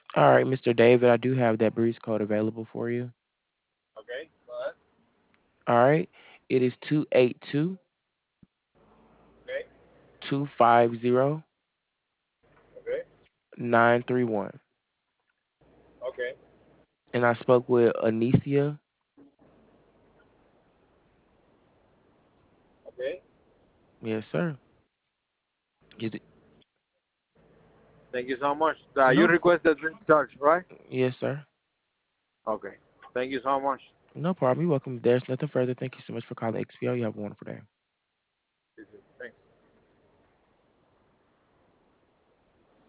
All right, Mr. David, I do have that breeze code available for you. Okay, go ahead. All right. It is 282 Okay, 250 okay, 931. okay, And I spoke with Anicia. okay. Yes, sir. Is it, Thank you so much. You no, requested drink charge, right? yes, sir. Okay. Thank you so much. No problem. You're welcome. There's nothing further. Thank you so much for calling XPO. You have a wonderful day.